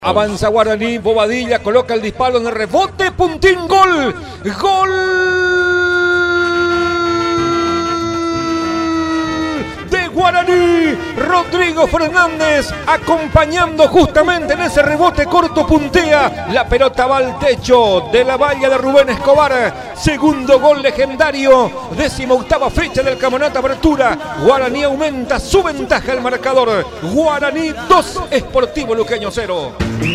Avanza Guaraní, Bobadilla, coloca el disparo en el rebote, puntín, gol, gol de Guaraní. Rodrigo Fernández acompañando justamente en ese rebote corto, puntea, la pelota va al techo de la valla de Rubén Escobar. Segundo gol legendario, 18ª fecha del campeonato Apertura. Guaraní aumenta su ventaja al marcador. Guaraní 2, Sportivo Luqueño 0.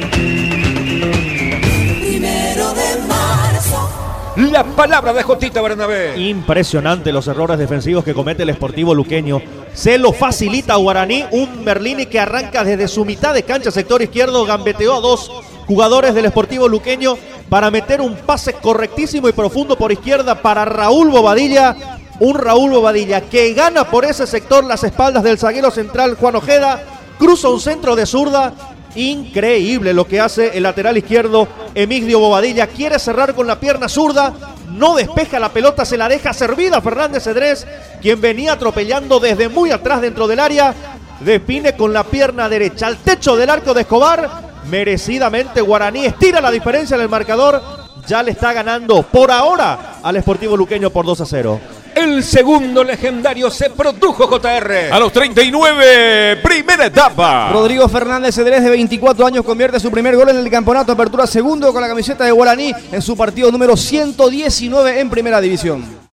Primero de marzo. La palabra de Jotita Bernabé. Impresionante los errores defensivos que comete el Sportivo Luqueño. Se lo facilita a Guaraní. Un Merlini que arranca desde su mitad de cancha, sector izquierdo, gambeteó a dos jugadores del Sportivo Luqueño para meter un pase correctísimo y profundo por izquierda para Raúl Bobadilla. Un Raúl Bobadilla que gana por ese sector las espaldas del zaguero central Juan Ojeda. Cruza un centro de zurda. Increíble lo que hace el lateral izquierdo Emigdio Bobadilla. Quiere cerrar con la pierna zurda. No despeja la pelota, se la deja servida Fernández Cedrés, quien venía atropellando desde muy atrás dentro del área. Define con la pierna derecha al techo del arco de Escobar. Merecidamente Guaraní estira la diferencia en el marcador. Ya le está ganando por ahora al Sportivo Luqueño por 2-0. El segundo legendario se produjo, JR. A los 39, primera etapa. Rodrigo Fernández Cedrés, de 24 años, convierte su primer gol en el campeonato Apertura, segundo con la camiseta de Guaraní en su partido número 119 en Primera División.